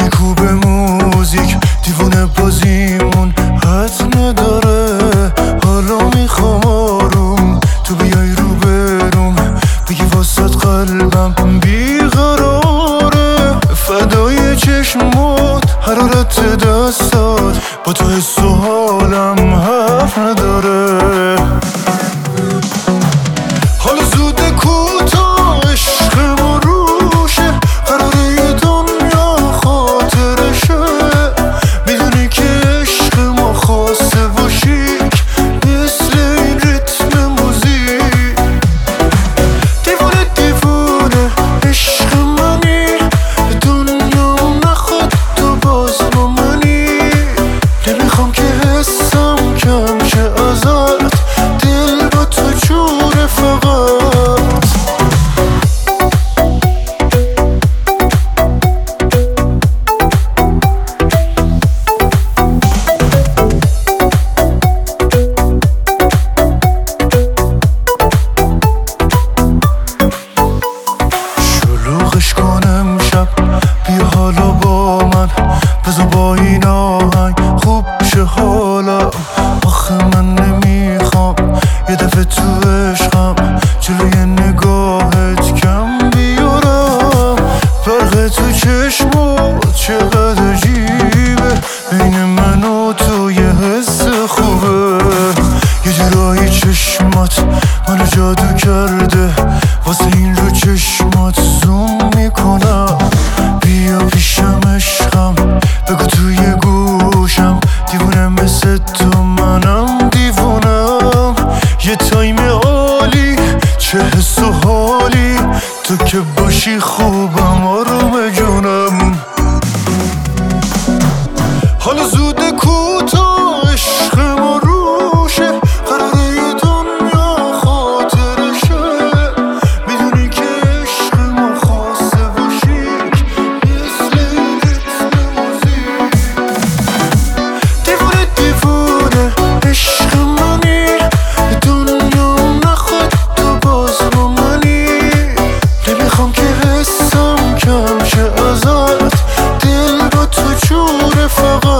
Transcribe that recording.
میکوبه موزیک، دیوونه بازیمون حد نداره. حالا میخوام آروم تو بیای رو بروم، بگی واسد قلبم بیقراره. فدای چشمات، حرارت دستات، با تو حس و حالم حرف نداره. حالا زوده کوتاه عشق ما روشه، قراره یه دنیا خاطرشه. میدونی که عشق ما خاصه و شیک، مثل این ریتم موزیک. دیوونه دیوونه عشق منی، دنیا نخواد تو باز با منی. نمیخوام که حسم کم شه ازت، دل با تو جوره فقط. شلوغش کنم شب، بیا حالا با من، بذار با این آهنگ خوب شه حالا. آخه من نمیخوام یه دفعه تو عشقم جلوی نگاهت کم بیارم. فرق تو چشمات چقدر عجیبه، بین من و تو یه حس خوبه. یه جورایی چشمات منو جادو کرده، واسه این رو چشمات زوم میکنم. بیا پیشم عشقم، بگو توی گوشم، دیوونه مثل تو منم دیوونم. یه تایم عالی، چه حس و حالی، تو که باشی خوبم آروم جونم. حالا زوده کوتاه عشق ما روشه، قراره یه دنیا خاطرشه. میدونی که عشق ما خاصه و شیک، مثل این ریتم موزیک. دیوونه دیوونه عشق منی، دنیا نخواد تو باز با منی. نمیخوام که حسم کم شه ازت، دل با تو جوره فقط.